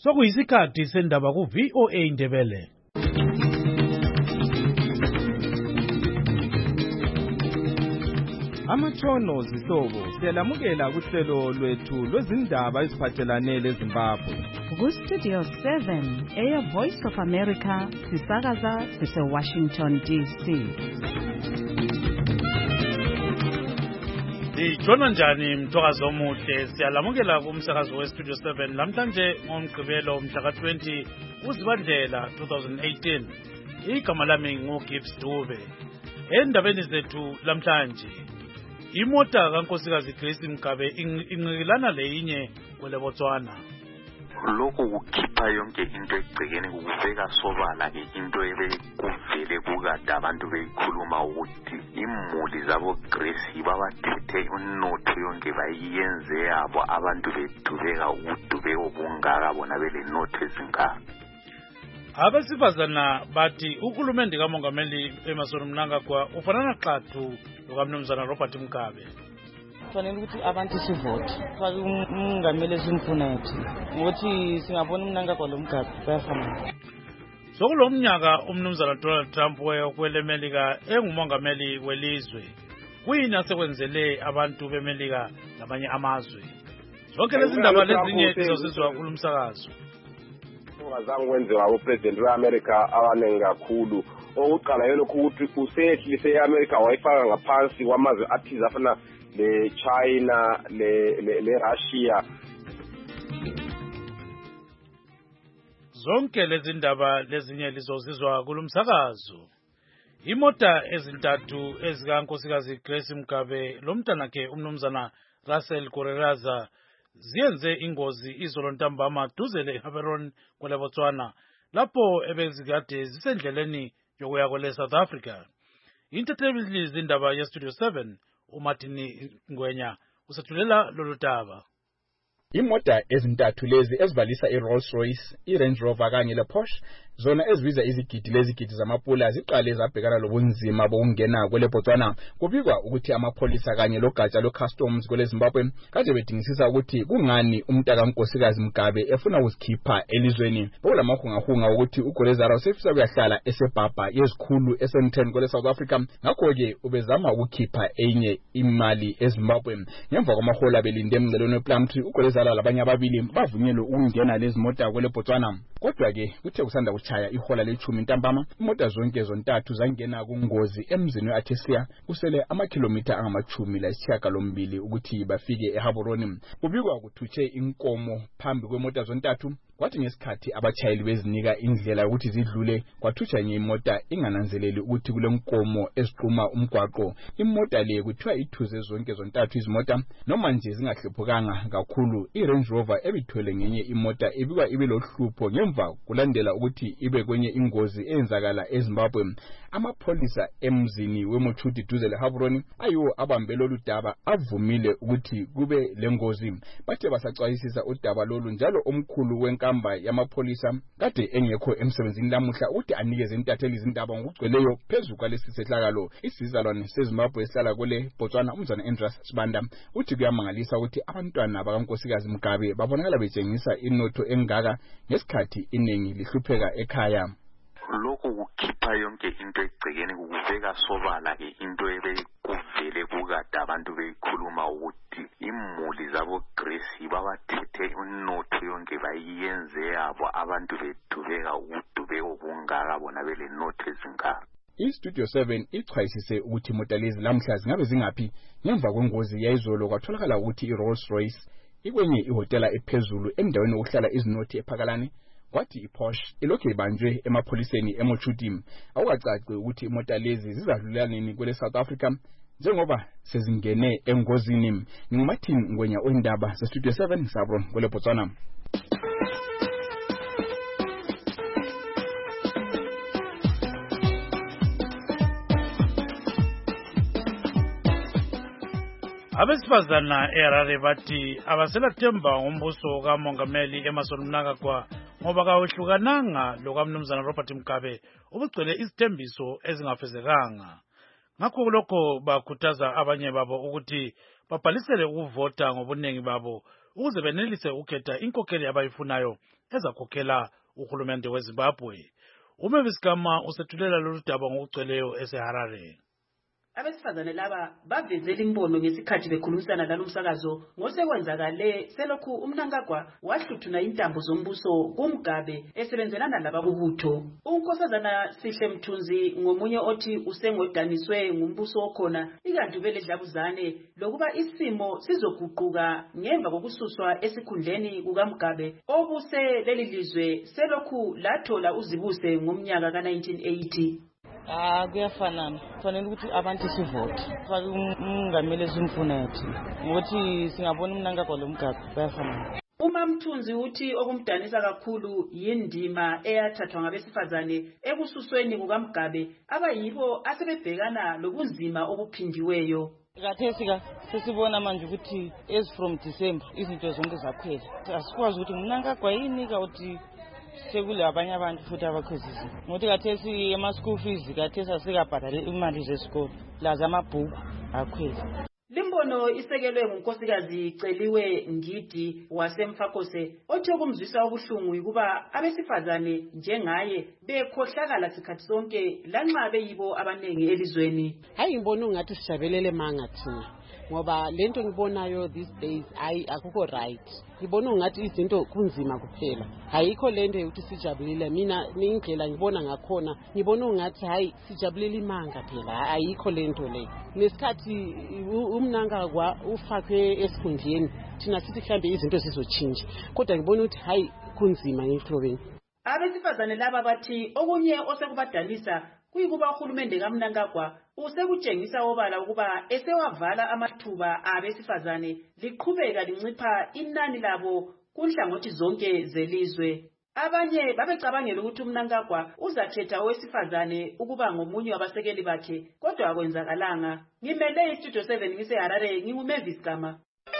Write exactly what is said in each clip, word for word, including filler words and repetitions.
Sokuyisikhathi sendaba ku V O A Indebele. Amatshono zihlobo siyalamukela kuhlelo lwethu lwezindaba eziphathelane leZimbabwe. Ku Studio seven eya Voice of America sisakaza sise Washington D C. Ijona njani mthokazi omuhle, siyalamukela kumsakazo we Studio seven namhlanje ngomgqibelo mhla ka twenty uZibandlela twenty eighteen. Igama lami nguGibbs Dube. Endabeni zethu lamhlanje, imota kaNkosikazi Grace Mgabe inqikilana leyinye kwele Botswana. Lokho kukhipha yonke into egcekeni ukubeka sobala ke into ebekuvele kukade abantu beyikhuluma ukuthi imuli zabo Grace babathethe unotho yonke bayiyenze yabo, abantu bedubeka ukudubeka obungaka bona bele notho ezingaka. Abesifazana bathi uhulumende kaMongameli Emmerson Mnangagwa ufanana xathu lokaMnumzana Robert Mugabe. Kufanele ukuthi abantu sivote fake umongameli esimfuna ethi ukuthi singabona uMnangagwa lo Mugabe bayafana. Sokulo mnyaka uMnumzana Donald Trump wekwelemelika engumongameli welizwe, kuyini asekwenzele abantu bemelika nabanye amazwe? Zonke lezi ndaba lezinye sizosizwa kulumsakazo. Ungazange kwenziwa upresident weAmerica abaningi kakhulu. Okuqala yelokhu ukuthi usehlise eAmerica wayifaka ngaphansi kwamazwe athize afana le China le le Russia. Zonke lezi ndaba lezinye lizozizwa kulumsakazo. Imota ezintathu ezikaNkosikazi Grace Mgabe lomntanakhe uMnumzana Russell Koreraza ziyenze ingozi izolo ntambama duze leHaveron kwele Botswana, lapho ebezikade zisendleleni yokuya kwele South Africa. Intatheli zindaba ye Studio seven uMartin Ngwenya usethulela lolu daba. Imota ezintathu lezi ezibalisa iRolls-Royce, iRange Rover kanye lePorsche, zona ezibiza izigidi lezigidi zamapula ziqale zabhekana lobunzima bokungena kwele Botswana. Kubikwa ukuthi amapholisa kanye logatsha lo-customs kwele Zimbabwe kade bedingisisa ukuthi kungani umntaka Nkosikazi Mgabe efuna ukuzikhipha elizweni. Bokulamahungahunga ukuthi uGorezara usefisa kuyahlala esebhabha yezikhulu eSandton kwele South Africa, ngakho-ke ubezama ukukhipha enye imali eZimbabwe. Ngemva kwamahola belinde emngcelweni wePlumtree, uGorezara labanye ababili bavunyelwe ukungena lezi mota kwele Botswana. Kodwa-ke kuthe kusanda kuchaya ihola lechumi ntambama, imota zonke zontathu zangena kungozi emzini we-Atesia kusele amakhilomitha angamachumi lasishiyagalombili ukuthi bafike eHaveroni. Kubikwa kuthutshe inkomo phambi kwemota zontathu, kwathi ngesikhathi abachayeli bezinika indlela ukuthi zidlule kwathutsha enye imota ingananzeleli ukuthi kule nkomo eziqhuma umgwaqo. Imota le kuthiwa ithuze zonke zontathu izimota, noma nje zingahlephukanga kakhulu. iRange Rover ebithwele ngenye imota ebikwa ibilohlupho ngemva kulandela ukuthi ibe kwenye ingozi eyenzakala eZimbabwe. Amapholisa emzini weMochuti duze leHaveroni ayiwo abambe lolu daba avumile ukuthi kube lengozi. Bathe basacwayisisa udaba lolu, njalo omkhulu wenkamba yamapholisa kade engekho emsebenzini lamuhla ukuthi anikeze intatheli izindaba ngokugcweleyo phezu kwalesi sehlakalo. Isizalwane seZimbabwe esihlala kwele Botswana uMzana Andreas Sibanda uthi kuyamangalisa ukuthi abantwana bakaNkosikazi Mgabe babonakala betshengisa inotho engaka ngesikhathi iningi lihlupheka ekhaya. Lokho kukhipha yonke into egcekeni ukubeka sobala ke into ebekuvele kukade abantu beyikhuluma ukuthi imuli zabo Grace babathethe unotho yonke bayiyenze yabo, abantu bedubeka ukudubeka obungaka bona bele notho ezingaka. iStudio seven ichwayisise ukuthi imota lezi lamhla zingabe zingaphi ngemva kwengozi yayizolo kwatholakala ukuthi iRolls-Royce ikwenye ihotela ephezulu endaweni yokuhlala izinothi ephakalane, kwathi iPorsche ilokhu ibanjwe emapholiseni eMochuti. Awukacaci ukuthi imota lezi zizadlulaneni kwele South Africa njengoba sezingene engozini. NguMartin Ngwenya oyindaba seStudio seven Sabron kwele Botswana. Abesifazana eHarare bathi abaselathemba ngombuso kaMongameli Emmerson Mnangagwa ngoba kawehlukananga lokaMnumzana Robert Mugabe ubugcwele isithembiso ezingafezekanga. Ngakho lokho bakhuthaza abanye babo ukuthi babhalisele ukuvota ngobunengi babo ukuze benelise ukhetha inkokheli abayifunayo ezakhokhela uhulumende weZimbabwe. uMavis Gama usethulela lolu daba ngokugcweleyo eseHarare. Abesifazane laba bavezela imbono ngesikhathi bekhulumisana lalo msakazo ngosekwenzakale selokhu uMnangagwa wahluthuna intambo zombuso kuMgabe esebenzelana lababubutho. uNkosazana Sihle Mthunzi ngomunye othi usengodaniswe ngumbuso okhona ikanti vele dlabuzane lokuba isimo sizoguquka ngemva kokususwa esikhundleni kukaMgabe obuse leli lizwe selokhu lathola uzibuse ngomnyaka ka nineteen eighty. Ah, kuyafanana. Kufanele ukuthi abantu sivote. Fake umungameli esimfuna yathi. Ngokuthi singabona uMnangagwa lo Mgabe kuyafanana. Uma Mthunzi uthi okumdanisa kakhulu yindima eyathathwa ngabesifazane ekususweni kukaMgabe abayibo asebebhekana lobunzima obuphindiweyo. Kathesi ka sesibona manje ukuthi as from December izinto zonke zakhwela. Asikwazi ukuthi uMnangagwa yini ka uthi sekule abanye abantu futhi abakhwezisi ngokuthi kathesi ema-school fees kathesi asikabhadale imali zesikole laza amabhuku akhwela. Limbono isekelwe ngunkosikazi Celiwe Ngidi waseMfakose othi okumzwisa ubuhlungu ukuba abesifazane njengaye bekhohlakala sikhathi sonke lanxa beyibo abanengi elizweni. Hayi ngibona ungathi sijabelele manga thina ngoba lento ngibonayo these days ayi akukho right. Ngibona ungathi izinto kunzima kuphela. Hayikho lento ukuthi sijabulile mina ningindlela ngibona ngakhona ngibona ungathi hayi sijabulile imanga phela ayikho lento le. Nesikhathi uMnangagwa ufakwe esikhundleni thina sithi mhlambe izinto zizotshintsha kodwa ngibona ukuthi hayi kunzima ngihlobeni. Abesifazane laba bathi okunye osekubadalisa kuyikuba uhulumende kaMnangagwa usekutshengisa obala ukuba esewavala amathuba abesifazane liqhubeka lincipha inani labo kunhlangothi zonke zelizwe. Abanye babecabangela ukuthi uMnangagwa uzakhetha owesifazane ukuba ngomunye wabasekeli bakhe kodwa akwenzakalanga. Ngimele iStudio seven ngiseHarare nginguMavis Gama.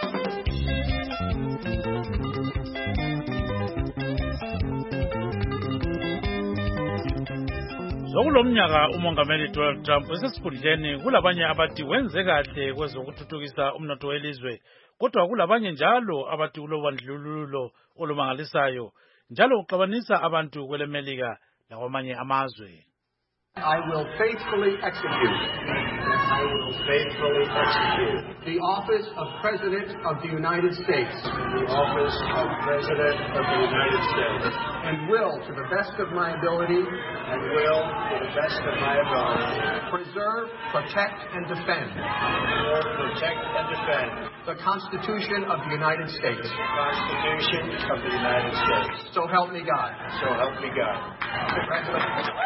Zokulomnyaka umongameli Donald Trump esesikhundleni kulabanye abathi wenze kahle kwezokuthuthukisa umnotho welizwe kodwa kulabanye njalo abathi ulobandlululo olumangalisayo njalo uxabanisa abantu kwelemelika lakwamanye amazwe. I will faithfully execute. I will faithfully execute the office of President of the United States. The office of President of the United States. And will, to the best of my ability, and will, to the best of my ability, preserve, protect, and defend. Preserve, protect, and defend the Constitution of the United States. The Constitution of the United States. So help me God. So help me God. Congratulations.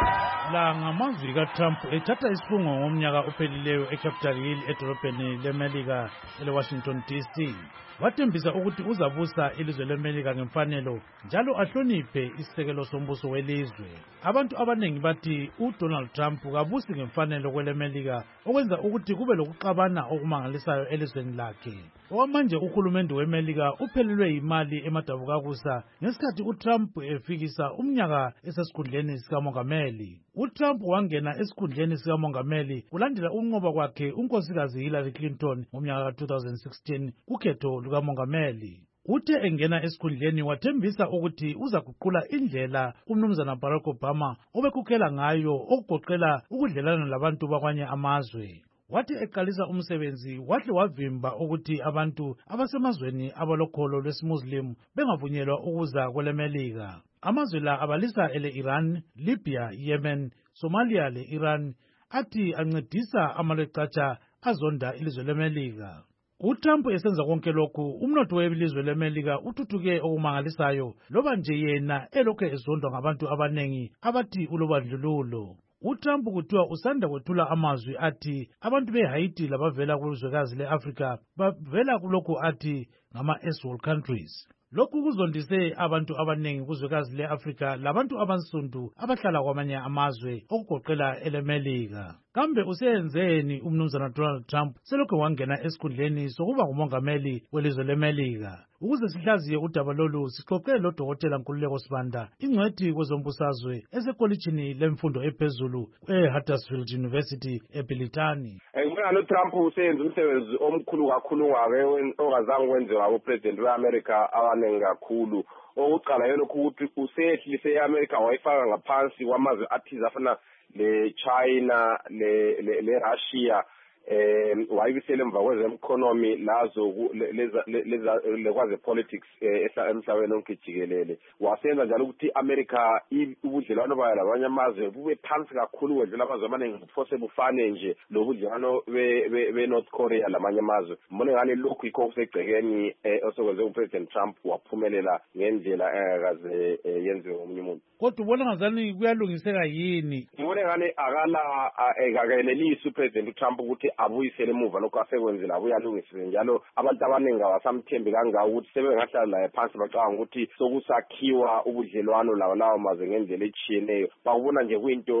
La ngamazwi kaTrump ethatha isifungo ngomnyaka ophelileyo eCapitol Hill edolobheni leMelika eleWashington D C. Wathembisa ukuthi uzabusa ilizwe leMelika ngemfanelo njalo ahloniphe isisekelo sombuso welizwe. Abantu abanengi bathi uDonald Trump kabusi ngemfanelo kweleMelika okwenza ukuthi kube lokuxabana okumangalisayo elizweni lakhe. Okwamanje uhulumende weMelika uphelelwe imali emadabukakusa ngesikhathi uTrump efikisa umnyaka esesikhundleni sikamongameli. uTrump wangena esikhundleni sikamongameli kulandela unqoba kwakhe unkosikazi Hillary Clinton ngomnyaka ka two thousand sixteen kukhetho lukamongameli. Uthe engena esikhundleni wathembisa ukuthi uzaguqula indlela umnumzana Barack Obama obekhokhela ngayo okugoqela ukudlelana labantu bakwanye amazwe. Wathi eqalisa umsebenzi wahle wavimba ukuthi abantu abasemazweni abalokholo lwesimuslim bengavunyelwa ukuza kweleMelika. Amazwe la abalisa ele Iran, Libya, Yemen, Somalia le Iran athi ancedisa amaleqatsha azonda ilizwe leMelika. uTrump esenza konke lokhu umnotho welizwe leMelika uthuthuke okumangalisayo loba nje yena elokhu ezondwa ngabantu abanengi abathi ulobandlululo. uTrump kuthiwa usanda kwethula amazwi athi abantu beHaiti labavela kulizwekazi leAfrica bavela kulokhu athi ngama-S world countries. Lokhu kuzondise abantu abanengi kuzwekazi leAfrica labantu abansundu abahlala kwamanye amazwe okugoqela eleMelika. Kambe usenzeni umnumzana Donald Trump selokhu wangena esikhundleni sokuba ngumongameli welizwe leMelika? Ukuze sihlaziye udaba lolu sixoxe loDokotela Nkululeko Sibanda, ingcwethi kwezombusazwe esekolitshini lemfundo ephezulu eHuddersfield University eBrithani. Ngibona ngani uTrump usenza umsebenzi omkhulu kakhulu ngake ongazange wenziwa abapresident beAmerica abaningi kakhulu. Okuqala yena ukuthi usehlise eAmerica wayifaka ngaphansi kwamazwe athize afana le China le le Russia eh wayibisele emva kwezeconomy lazo leza lekwaze politics emhlabeni onke jikelele. Wasenza njalo ukuthi America ubudlelwano bayo labanye amazwe bube phansi kakhulu wendlela amazwe amaningi kuphose bufane nje lobudlelwano be be North Korea lamanye amazwe. Mbone ngani lokhu ikho kusegcekeni osokwenze uPresident Trump waphumelela ngendlela engakaze yenziwe ngomunye umuntu. Kodwa ubona ngazani kuyalungiseka yini? Ngibone ngani akala ekakenelisa uPresident Trump ukuthi abuyisele emuva lokho asekwenzile abuyalungisile njalo abantu abaningi abasamthembi kangaka ukuthi sebengahlala naye phansi bacabanga ukuthi sokusakhiwa ubudlelwano lawo lawo mazwe ngendlela etshiyeneyo. Bakubona nje kuyinto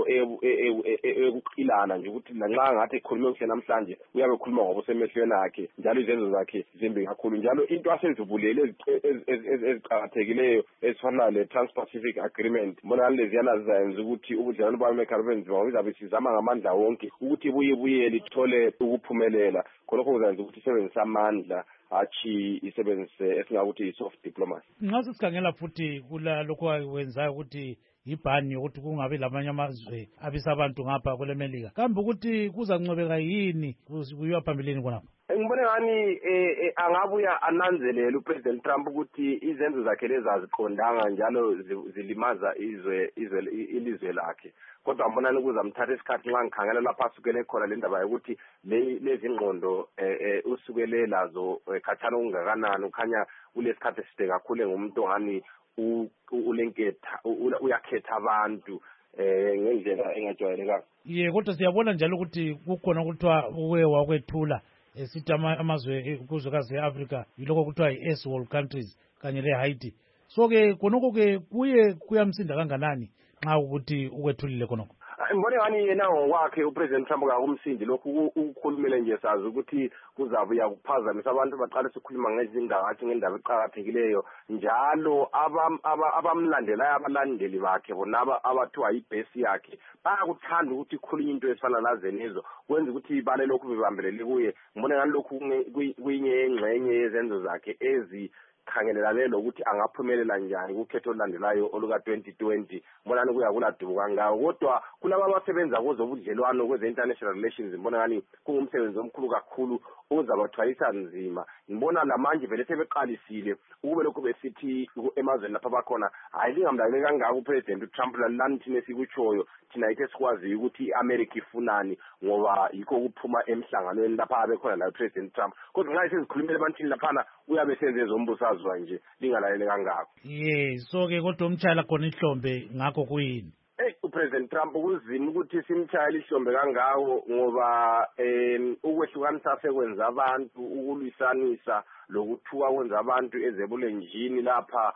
ekuqilana nje ukuthi lanxa ngathi ekhulume kuhle namhlanje uyabe ekhuluma ngobusemehlweni akhe njalo izenzo zakhe zimbi kakhulu njalo into asezivulele eziqhakathekileyo ezifana le Trans-Pacific Agreement mbona leziyana zizayenza ukuthi ubudlelwano bwAmerica benziwa bizabe sizama ngamandla wonke ukuthi buye buye lithole ukuphumelela khonokho kuzenza ukuthi isebenzise amandla achi isebenzise esingakuthi soft diplomacy. Nxa sikhangela futhi kula lokho wenzayo ukuthi ibhani ukuthi kungabe lamanye amazwe abisa abantu ngapha kwelemelika kambe ukuthi kuzancwebeka yini kuyiwa phambilini khonapha? Ngibone ngani angabuya ananzelele uPresident Trump ukuthi izenzo zakhe lezi aziqondanga njalo zilimaza izwe izwe ilizwe lakhe. Kodwa mbonani kuzamthatha isikhathi nxa ngikhangela lapha asukele khona le ndaba yokuthi lezi ngqondo usukele lazo khathana ungakanani ukhanya kulesikhathi eside kakhulu ngomuntu ngani ulenketha uyakhetha abantu ngendlela engajwayelekanga. Ye kodwa siyabona njalo ukuthi kukhona ukuthiwa uwe wakwethula esithi amazwe kuzwekazi e-Africa yilokho kuthiwa yi-S world countries kanye le-Haiti. So-ke khonokho-ke kuye kuyamsinda kanganani nxa ukuthi ukwethulile khonokho? Ngibone ngani yena ngokwakhe uPresident Trump kakumsindi lokhu ukukhulumela nje sazi ukuthi kuzabuya kuphazamisa abantu baqale ukukhuluma ngezindaba athi ngendaba eqhakathekileyo njalo abamlandelayo abalandeli bakhe bona abathiwa yibase yakhe bayakuthanda ukuthi ikhulunywe into efana lazenezo kwenza ukuthi ibale lokhu bebambelele kuye. Ngibone ngani lokhu kuyinye engxenye yezenzo zakhe ezi khangelelane lokuthi angaphumelela njani kukhetho olulandelayo oluka twenty twenty. Mbonani kuya kuladubu kangaka kodwa kulabo abasebenza kwezobudlelwano kweze international relations mbona ngani kungumsebenzi omkhulu kakhulu ozabathwalisa nzima. Ngibona lamanje vele sebeqalisile ukube lokhu besithi emazweni lapha bakhona hayi lingamlaleli kangaka uPresident Trump lalani thina sikutshoyo thina yithe sikwazi ukuthi iAmerica ifunani ngoba yikho kuphuma emhlanganweni lapha abekhona la uPresident Trump. Kodwa nxa sezikhulumela ebantwini laphana uyabe senze zombusazwa nje lingalaleli kangaka. Ye so-ke kodwa umtshayela khona ihlombe ngakho kuyini? Hey uPresident Trump kunzima ukuthi simtshayele ihlombe kangako ngoba em ukwehlukanisa sekwenza abantu ukulwisanisa lokuthuka kwenza abantu ezebulenjini lapha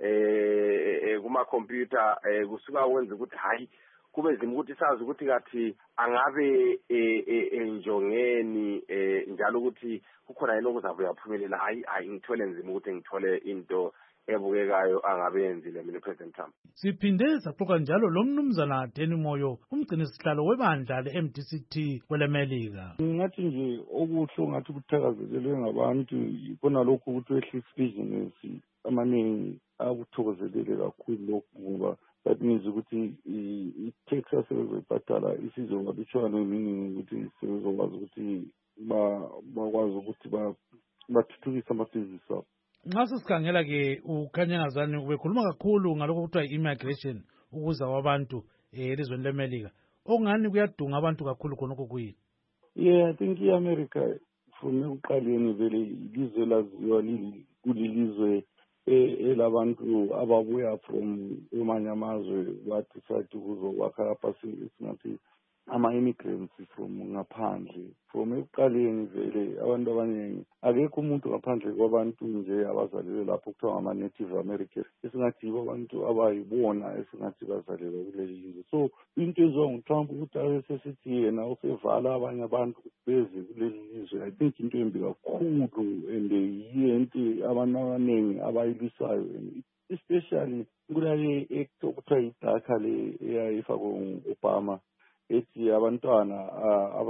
eh kuma computer kusuka kwenza ukuthi hayi kube nzima ukuthi sazi ukuthi kathi angabe enjongeni njalo ukuthi kukhona yini okuzabuya kuphumelela hayi hayi ngithole nzima ukuthi ngithole into ebukekayo angabenzile mina uPresident Trump. Siphinde saxoxa njalo lo mnumzana Danny Moyo umgcini sihlalo webandla le-M D C T kwelemelika. Ngathi nje okuhle ngathi kuthakazelelwe ngabantu ikona lokhu ukuthi wehlisa business amaningi akuthokozelele kakhulu lokhu ngoba that means ukuthi i-Texas sebezobhatala isizongabitshwana meaning ukuthi sebezokwazi ukuthi bakwazi ukuthi bathuthukise amabhizinisi abo. Nxa sesikhangela-ke ukhanya ngazani ubekhuluma kakhulu ngalokho kuthiwa i-immigration ukuza kwabantu elizweni lemelika okungani kuyadunga abantu kakhulu khonokho kuyini? Yeah, I think i-America from ekuqaleni vele ilizwe laziwa kulilizwe elabantu ababuya from amanye amazwe bathi sathi kuzokwakha lapha singathi ama-immigrants from ngaphandle. From ekuqaleni vele abantu abaningi akekho umuntu ngaphandle kwabantu nje abazalelwe lapho kuthiwa ngama-native americans esingathi yibo abantu abayibona esingathi bazalelwa kuleli lizwe. So into eziwa nguTrump ukuthi abe sesithi yena usevala abanye abantu beze kuleli lizwe I think into embi kakhulu and yinto abantu abaningi abayilwisayo especially kulale ekuthiwa yiDACA le eyayifakwe ngu-Obama ethi abantwana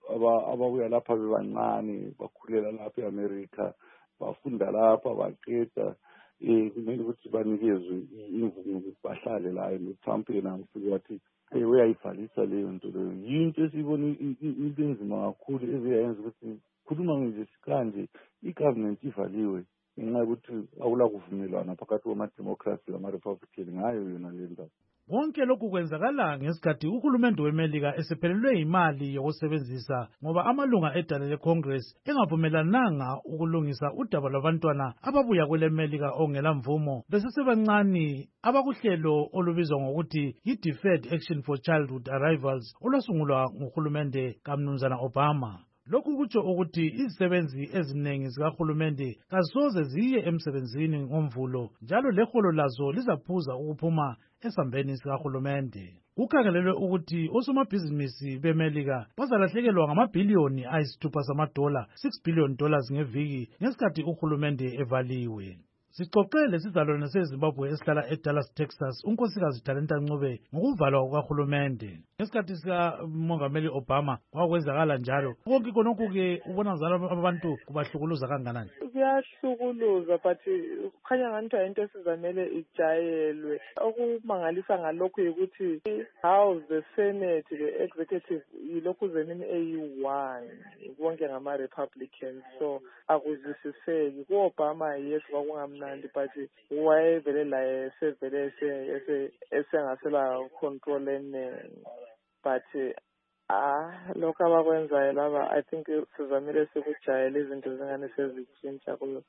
ababuya lapha bebancane bakhulela lapha eAmerica bafunda lapha baqeda um kumele ukuthi banikezwe imvumo ukuthi bahlale la no-Trump yena ngifike wathi um uyayivalisa leyo nto leyo yinto esiyibona into enzima kakhulu eziyayenza ukuthi khuluma nje sikanje i-government ivaliwe ngenxa yokuthi awula kuvumelwana phakathi kwama-democracy lama-republican ngayo yona le ndaba. Konke lokhu kwenzakala ngesikhathi uhulumende weMelika esephelelwe imali yokusebenzisa ngoba amalunga edale leCongress engavumelananga ukulungisa udaba lwabantwana ababuya kwele Melika ongela mvumo besesebancane abakuhlelo olubizwa ngokuthi yi-Deferred Action for Childhood Arrivals olwasungulwa nguhulumende kaMnumzana Obama. Lokhu kutsho ukuthi izisebenzi eziningi zikahulumende kasoze ziye emsebenzini ngomvulo njalo leholo lazo lizaphuza ukuphuma esambeni sikahulumende. Kukhangelelwe ukuthi osomabhizinisi beMelika bazalahlekelwa ngamabhiliyoni ayisithupha samadola six billion dollars ngeviki ngesikhathi uhulumende evaliwe. Sixoxele sizalwane seZimbabwe esihlala eDallas, Texas, unkosikazi Talenta Ncube ngokuvalwa kukahulumende. Ngesikhathi sikamongameli Obama kwakwenzakala njalo. Konke khonokho-ke ubona ngizala abantu kubahlukuluza kanganani? Kuyahlukuluza but kukhanya ngathi into esizamele ijayelwe. Okumangalisa ngalokhu ukuthi House, the Senate, the Executive yilokhu zemini eyi-one bonke ngama-Republicans, so akuzwisiseki. Ku-Obama yes kwakungamnandi but wayevele la esevele esengasela control eningi but ah lokho abakwenzayo laba I think sizamile sikujayela izinto zingane sezitshintsha kuyo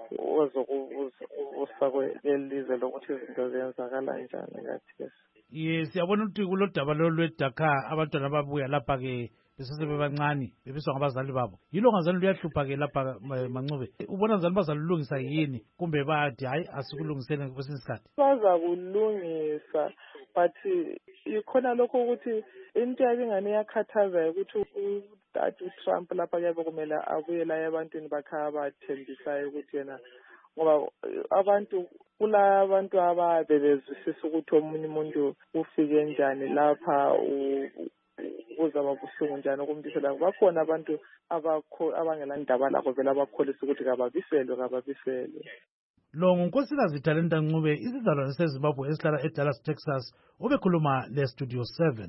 ozokufakwe lelizwe lokuthi izinto ziyenzakala njani kathi. Yes, siyabona ukuthi kulodaba lolwedakha abantwana ababuya lapha-ke besesebebancane bebiswa ngabazali babo. Yilo ngazali luyahlupha-ke lapha Mancube. Ubona ngazali bazalulungisa yini kumbe bathi hayi asikulungiseni kwesinye isikhathi? Bazakulungisa but ikhona lokho ukuthi into yabingane yakhathaza ukuthi uDade Trump lapha kuyabe kumele abuyela ebantwini bakhe abathembisayo ukuthi yena ngoba abantu kula abantu ababezwisisa ukuthi omunye umuntu ufike njani lapha kuzaba buhlungu njani ukumbisela. Bakhona abantu abangela ndaba lakho vele abakholisa ukuthi kababiselwe kababiselwe. Lo ngunkosikazi Talenta Ncube isizalwane seZimbabwe esihlala eDallas, Texas, obekhuluma leStudio seven.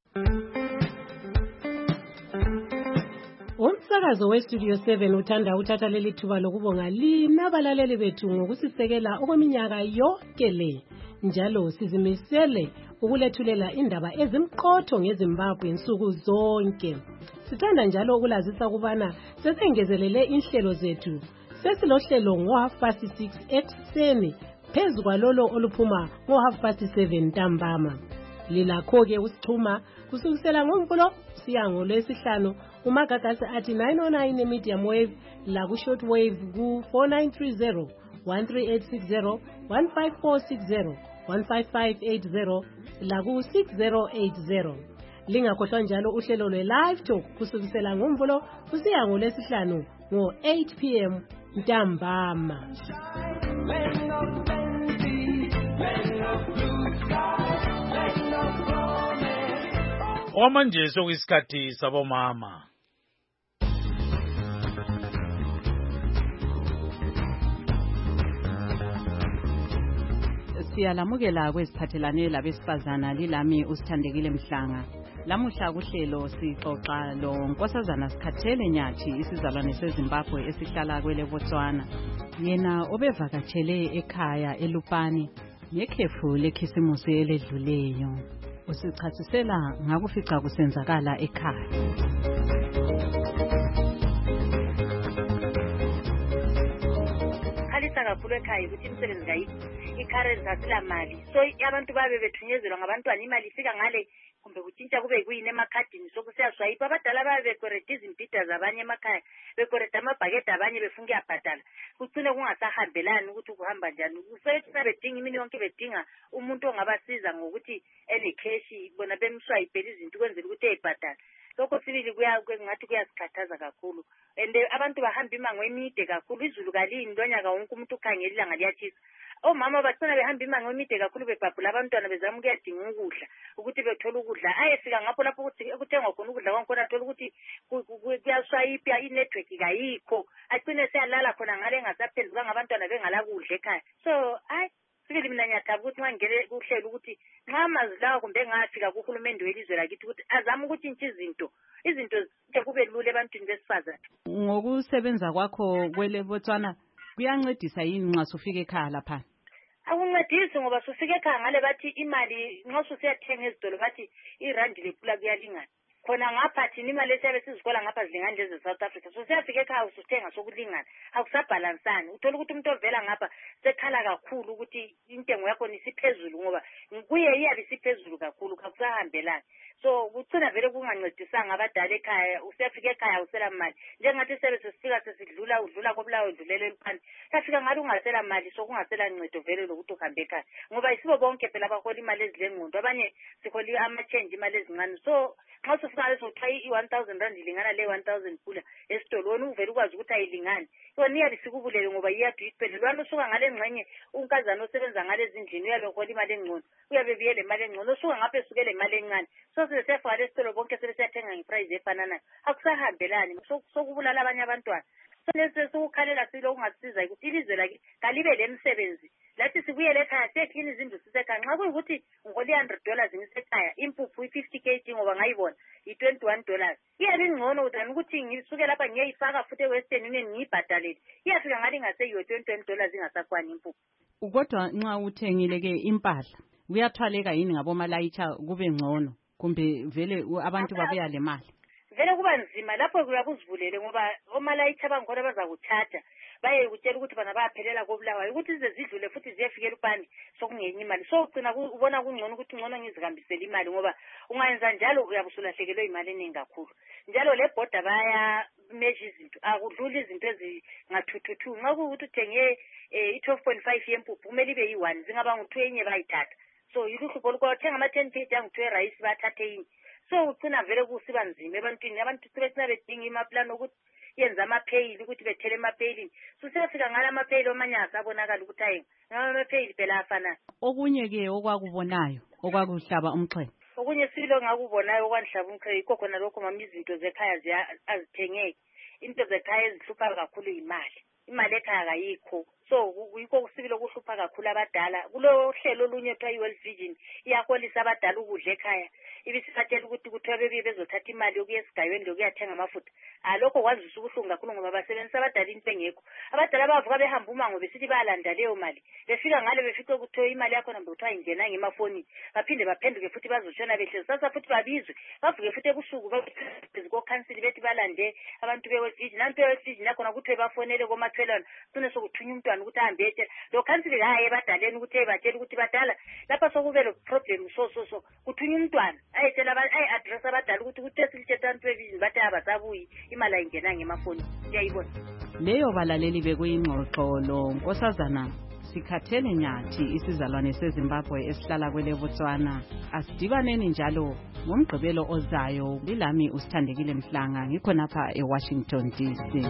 Umsakazo weStudio seven uthanda uthatha leli thuba lokubonga lina abalaleli bethu ngokusisekela okweminyaka yonke le. Njalo sizimisele ukulethulela indaba ezimqotho ngeZimbabwe nsuku zonke. Sithanda njalo ukulazisa ukubana sesengezelele inhlelo zethu. Sesilohlelo ngo half past six ekuseni phezu kwalolo oluphuma ngo half past seven ntambama. Lilakho-ke usixhuma kusukisela ngomvulo siya ngolwesihlanu umagagasi athi nine oh nine medium wave la ku short wave ku four nine three zero one three eight six zero one five four six zero one five five eight zero la ku six zero eight zero. Lingakhohlwa njalo uhlelo lwe live talk kusukisela ngomvulo kusiya ngolwesihlanu ngo eight p m ntambama. Omanje sokuyisikhathi sabomama. Siyalamukela kweziphathelane labesifazana lilami usithandekile Mhlanga. Lamuhla kuhlelo sixoxa lo nkosazana Sikhathele Nyathi isizalwane seZimbabwe esihlala kwele Botswana. Yena obevakatshele ekhaya eLupane ngekhefu lekhisimusi eledluleyo. Usichasisela ngakufica kusenzakala ekhaya. Khalisa kakhulu ekhaya ukuthi imisebenzi kayikho, i-current asila mali. So abantu babe bethunyezela ngabantwana imali ifika ngale kumbe kutshintsha kube kuyini emakhadini sokusiyaswayipa. Abadala babe bekwereda izimpida zabanye emakhaya, bekwereda amabhakede abanye befunga uyabhadala. Kucine kungasahambelani ukuthi kuhamba njani. Ufethu bedinga imini yonke bedinga umuntu ongabasiza ngokuthi ene cash bona bemswayipela izinto kwenzela ukuthi eyibhadala. lokho sibili kuya ngathi kuyasikhathaza kakhulu and abantu bahamba imango emide kakhulu izulu kalini lonyaka wonke umuntu ukhangela ilanga liyatshisa omama bagcina behamba imango emide kakhulu bebhabhula abantwana bezama ukuyadinga ukudla ukuthi bethole ukudla ayefika ngapho lapho ukuthi kuthengwa khona ukudla kwakhona athola ukuthi kuyaswayipha inetwork kayikho agcine seyalala khona ngale engasaphendukanga abantwana bengalakudla ekhaya so hayi sibili mina ngiyathaba ukuthi ngangele kuhlela ukuthi nxa amazwi lawa kumbe ngafika kuhulumende welizwe lakithi ukuthi azama ukuthi ntshe izinto izinto kube lula ebantwini besifazane. Ngokusebenza kwakho kwele Botswana kuyancedisa yini nxa sufika ekhaya lapha? Akuncedisi ngoba sufika ekhaya ngale bathi imali nxa susiyathenga ezitolo bathi irandi lephula kuyalingana. Khona ngapha thina imali esiyabe sizikola ngapha zilingana lezi South Africa. So siyafika ekhaya usuthenga sokulingana. Akusabhalansani. Uthola ukuthi umuntu ovela ngapha sekhala kakhulu ukuthi intengo yakho isiphezulu ngoba kuye iyabe isiphezulu kakhulu kakusahambelani. So kucina vele kungancedisanga abadala ekhaya usiyafika ekhaya usela mali njengathi sebese sifika sesidlula udlula kobulawo udlulele eliphani safika ngathi ungasela mali so kungasela ncedo vele lokuthi uhambe ekhaya ngoba isibo bonke phela abahola imali ezilengqondo abanye sikholi ama change imali ezincane so nxa sifika leso try i one thousand rand ilingana le one thousand kula esitolweni uvela ukwazi ukuthi ayilingani yona iyabe sikubulele ngoba iyadu iphelelwana usuka ngale ngxenye unkazana osebenza ngale ezindlini uyabe uhola imali engcono uyabe biyele imali engcono usuka ngapha esukele imali encane so sesefaka lesitolo bonke sebesiyathenga ngeprice efananayo akusahambelani sokubulala abanye abantwana so lesi sokukhalela silo ungasiza ukuthi ilizwe laki kalibe lemsebenzi lathi sibuyele ekhaya seklini izindlu sisekhaya nxa kuyukuthi ngiholi hundred dollars ngisekhaya impuphu i-fifty kg ngoba ngayibona i-twenty-one dollars iyabe ingcono than ukuthi ngisuke lapha ngiyayifaka futhi e-Western Union ngiyibhadalele iyafika ngathi ngaseyiyo twenty-one dollars ingasakwani impuphu. Kodwa nxa uthengile ke impahla kuyathwaleka yini ngabomalayitsha kube ngcono kumbe vele abantu babuya le mali? Vele kuba nzima lapho kuyabuzivulele ngoba omalayitsha abangikhona bazakuthatha baye ukutshela ukuthi bana bayaphelela kobulawayo ukuthi ize zidlule futhi ziyefikela upani sokungenye imali so ugcina ubona kungcono ukuthi ngcono ngizihambisele imali ngoba ungayenza njalo uyabusulahlekelwe imali eningi kakhulu njalo le border baya measure izinto akudlula izinto ezingathuthu nxa kuukuthi uthenge i-twelve point five yempuphu kumele ibe yi-one zingaba ngu-two enye bayithatha so yiluhlupho olukothenga ama-ten kg angu-two erayisi bathathe inye so ugcina vele kusiba nzima ebantwini abantu sebecina bedinga imaplani ukuthi yenza amapheyili ukuthi bethele emapheyilini so siyafika ngala amapheyili omanye asabonakala ukuthi ayi ngamapheyili phela afana. Okunye-ke okwakubonayo okwakuhlaba umxhele okunye silo ngakubonayo okwanhlaba umxhele yikho khona lokho mama izinto zekhaya azithengeki into zekhaya ezihlupha kakhulu imali imali ekhaya kayikho so yikho kusibilo kuhlupha kakhulu abadala kulo hlelo olunye kuthiwa i-World Vision iyaholisa abadala ukudla ekhaya ibisibatshela ukuthi kuthiwa bebuye bezothatha imali yokuya esigayweni lokuyathenga amafutha alokho kwazisa ubuhlungu kakhulu ngoba basebenzisa abadala into engekho abadala bavuka behamba umango besithi bayalanda leyo mali befika ngale befike kuthiwa imali yakho nambe kuthiwa ingenanga emafonini baphinde baphenduke futhi bazotshona behlezi sasa futhi babizwe bavuke futhi ebusuku bezikokhansili bethi balande abantu be-World Vision abantu be-World Vision yakhona kuthiwe bafonele komathelwana sine sokuthunya umntwana ukuthi ahambe etshela lo khansili hayi ebadaleni ukuthi ebatshela ukuthi badala lapha sokube lo problem so so so kuthunya umntwana ayetshela ayi-address abadala ukuthi kuthe silithetha abantu be-Vision bathi abasabuyi imali ayingenanga emafoni siyayibona. Leyo balaleli bekuyingxoxo lo Nkosazana sikhathele nyathi isizalwane seZimbabwe esihlala kwele Botswana asidibaneni njalo ngomgqibelo ozayo bilami usithandekile Mhlanga ngikhonapha eWashington D C.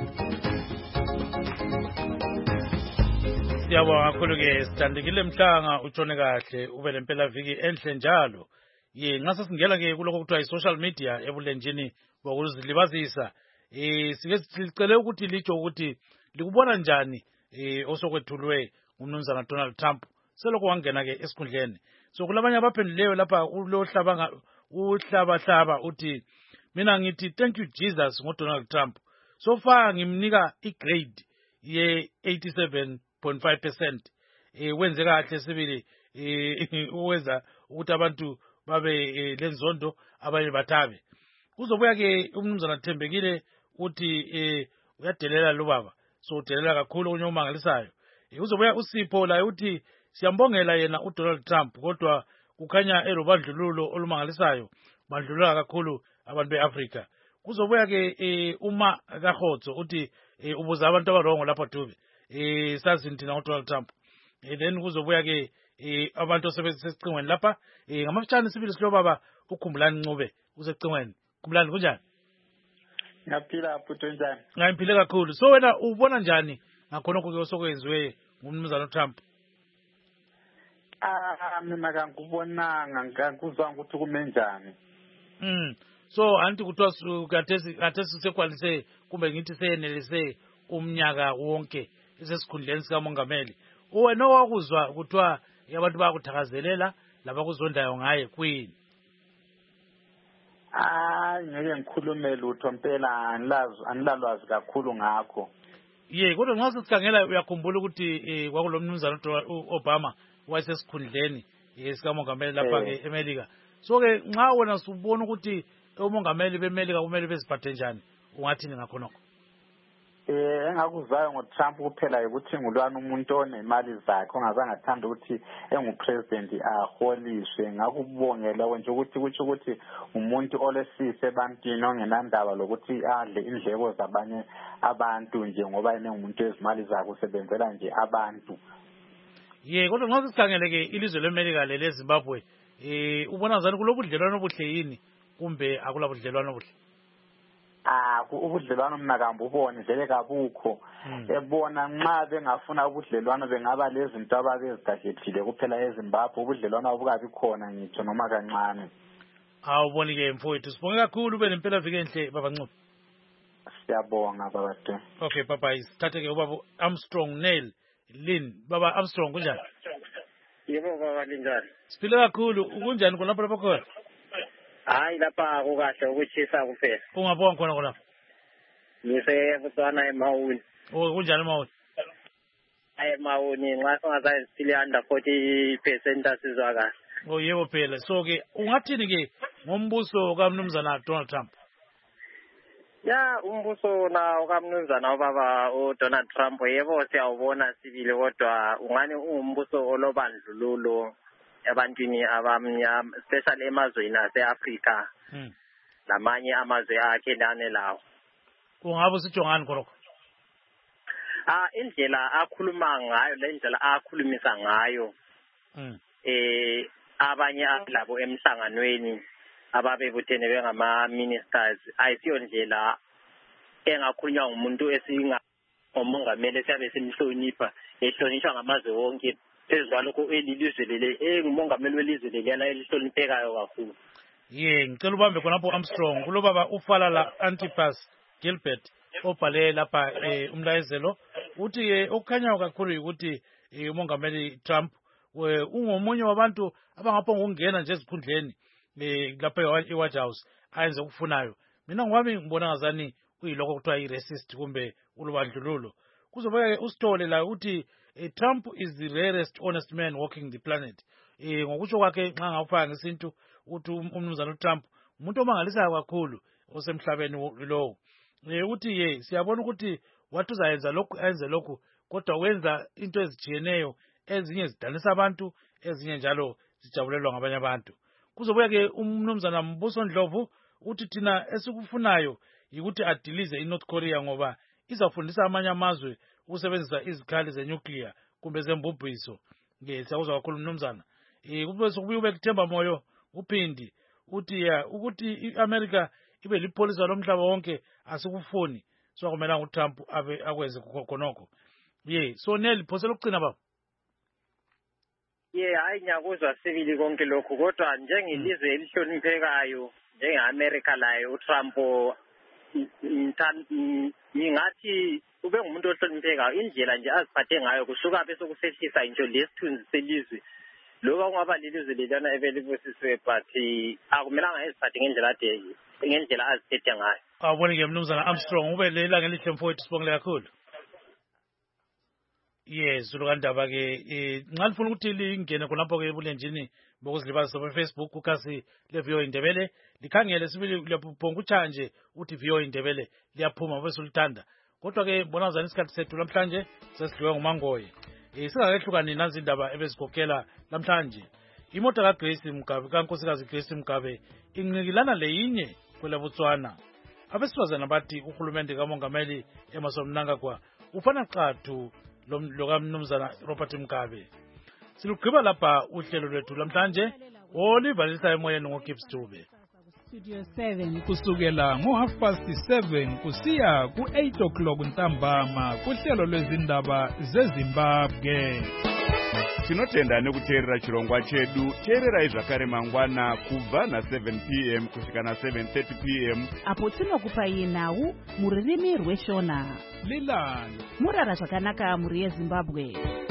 Siyabonga kakhulu ke sithandekile Mhlanga utshone kahle ube lempela viki enhle njalo ye ngase singela ke kuloko kuthiwa i-social media ebulenjini bokuzilibazisa eh sike sicela ukuthi licho ukuthi likubona njani eh osokwethulwe umnumzana Donald Trump seloko wangena ke esikhundleni so kulabanye abaphendileyo lapha ulohlaba uhlaba hlaba uthi mina ngithi thank you Jesus ngo Donald Trump so far ngimnika igrade ye eighty-seven point five percent eh wenze kahle sibili eh uweza ukuthi abantu babe lenzondo abanye bathabe kuzobuya ke umnumzana Thembekile uthi eh uyadelela lo baba so udelela kakhulu kunye umangalisayo uzobuya uSipho la uthi siyambongela yena uDonald Trump kodwa kukhanya elobandlululo olumangalisayo bandlulula kakhulu abantu beAfrica kuzobuya ke uma kaHotso uthi ubuza abantu abarongo lapha Dube eh sazi ntina uDonald Trump then kuzobuya ke abantu osebenzisa isicingweni lapha ngamafutshane sibili silo baba ukhumbulani Ncube usecingweni Kumlandi kunjani? Ngiyaphila bhuti njani? Ngiphile kakhulu. So wena ubona njani ngakhona konke osokwenziwe ngumnumzana Trump? Ah mina ngakubonanga ngakuzwa ukuthi kumenjani. Mm. So anti kuthiwa kathesi kathesi sekwalise kumbe ngithi senelise umnyaka wonke esesikhundleni sika mongameli. Wena wakuzwa kuthiwa abantu bayakuthakazelela laba kuzondayo ngaye kwini? Ah ngeke ngikhulume lutho mpela angilazi anilalwazi kakhulu ngakho. Ye kodwa nxa sisikhangela uyakhumbula ukuthi kwakulomnumzana uObama wayesesikhundleni sika mongameli lapha ke eMelika. So ke nxa wena subona ukuthi umongameli beMelika kumele beziphathe njani ungathini ngakhonokho? Eh engakuzwayo ngoTrump kuphela ukuthi ngulwana umuntu onemali zakhe ongazange athanda ukuthi engupresident aholiswe. Ngakubongela nje ukuthi kuthi ukuthi umuntu olesise ebantwini ongenandaba lokuthi adle indleko zabanye abantu nje ngoba yena ngumuntu ezimali zakhe usebenzela nje abantu. Ye kodwa nxa sikhangele ke ilizwe leMelika lele Zimbabwe eh ubona ngani kulobudlelwano obuhle yini kumbe akulabudlelwano obuhle? Ah ubudlelwano mina kambubone vele kabukho. Ebona nxa bengafuna ubudlelwano bengaba lezinto ababezidagethile kuphela eZimbabwe ubudlelwano obukabi khona ngitsho noma kancane. Awuboni ke mfowethu sibonge kakhulu ube nempela vike enhle baba Ncube. Siyabonga baba T. Okay baba isithathe ke ubaba Armstrong Nail Lin baba Armstrong kunjani? Yebo baba linjani? Siphile kakhulu ukunjani khonapha lapha khona? Hayi lapha kukahle ukuchisa kuphela. Ungabonga khona khona. Ngise Botswana eMauni. Oh kunjani eMauni? Hayi eMauni nxa singazayi sile under forty percent asizwa kahle. Oh yebo phela. So ke ungathini ke ngombuso kaMnumzana Donald Trump? Ya umbuso na ukamnumzana ubaba uDonald Trump yebo siyawubona sibili kodwa ungani ungumbuso olobandlululo ebantwini abamnyama especially emazweni aseAfrica. Hmm. Lamanye amazwe akhe ndane lawo. Ungabe sijongani khonokho? Ah indlela akhuluma ngayo le ndlela akhulumisa ngayo. Hmm. Eh abanye abalabo emhlanganweni ababebuthene bengama ministers ayisiyo ndlela engakhulunywa ngumuntu esinga ngomongameli siyabe simhlonipha ehlonishwa ngamazwe wonke ezalokho elilizwe lele engumongameli welizwe lelana elihloniphekayo kakhulu. Ye ngicela ubambe khonapho Armstrong kulobaba ufalala Antipas Gilbert obhale lapha umlayezelo uthi ke okukhanyayo kakhulu ukuthi umongameli Trump ungomunye wabantu abangapho ngokungena nje ezikhundleni lapha eWhite House ayenze ukufunayo. Mina ngwami ngibona ngazani kuyilokho kuthiwa i-racist kumbe ulubandlululo. Kuzobe usithole la uthi Trump is the rarest honest man walking the planet. Eh ngokusho kwakhe nxa ngafaka ngesintu uthi umnumzana uTrump umuntu omangalisayo kakhulu osemhlabeni lowo. Eh uthi ye siyabona ukuthi wathi uzayenza lokhu enze lokhu kodwa wenza into ezijiyeneyo ezinye zidanisa abantu ezinye njalo zijabulelwa ngabanye abantu. Kuzobuya ke umnumzana Mbuso Ndlovu uthi thina esikufunayo ukuthi adilize iNorth Korea ngoba izafundisa amanye amazwe ukusebenzisa izikhali zenuclear kumbe zembubhiso. Nge siyakuzwa kakhulu umnumzana. Eh kube sokubuya ube kuthemba moyo uphindi uthi ya ukuthi iAmerica ibe lipholisa lomhlaba wonke asikufuni so kumele uTrump abe akwenze khonokho. Ye so Nel phosela ukucina baba. Ye hayi nyakuzwa sibili konke lokho kodwa njengelizwe elihloniphekayo njengeAmerica layo uTrump ngingathi ube ngumuntu ohloniphekayo indlela nje aziphathe ngayo kusuka bese kusehlisa into lesithunzi selizwe lokho kungaba lelizwe lelana ebelibusiswe but akumelanga eziphathe ngendlela ade ngendlela aziphethe ngayo. Awuboni ke mnumzana Armstrong ube lela ngelihle mfowethu sibongile kakhulu. Yes ulukandaba ke eh nxa lifuna ukuthi lingene khonapho ke ebulenjini bokuzilibazisa ku Facebook ukasi le V O Indebele likhangele sibili liyaphonga uthanje uthi V O Indebele liyaphuma bese ulithanda kodwa ke bona zani isikhathi sethu namhlanje sesidliwe ngumangoye. Eh singakehlukani nazi indaba ebezigokela namhlanje. Imota kaGrace Mgabe kaNkosikazi Grace Mgabe inqikilana leyinye kwelaBotswana. Abesifazana bathi uhulumende kamongameli eMasomnanga kwa ufana qathu lokamnumzana Robert Mgabe. Silugqiba lapha uhlelo lwethu namhlanje olivalisa emoyeni ngoGibbs Dube. Studio seven kusukela ngo-half past seven kusiya ku-eight o'clock ntambama kuhlelo lwezindaba zezimbabwe. Tinotenda nekuteerera chirongwa chedu. Teererai zvakare mangwana kubva na-seven p m kusvika na-seven thirty p m apo tinokupai nhau mururimi rweshona. Lilani murara zvakanaka muri yeZimbabwe.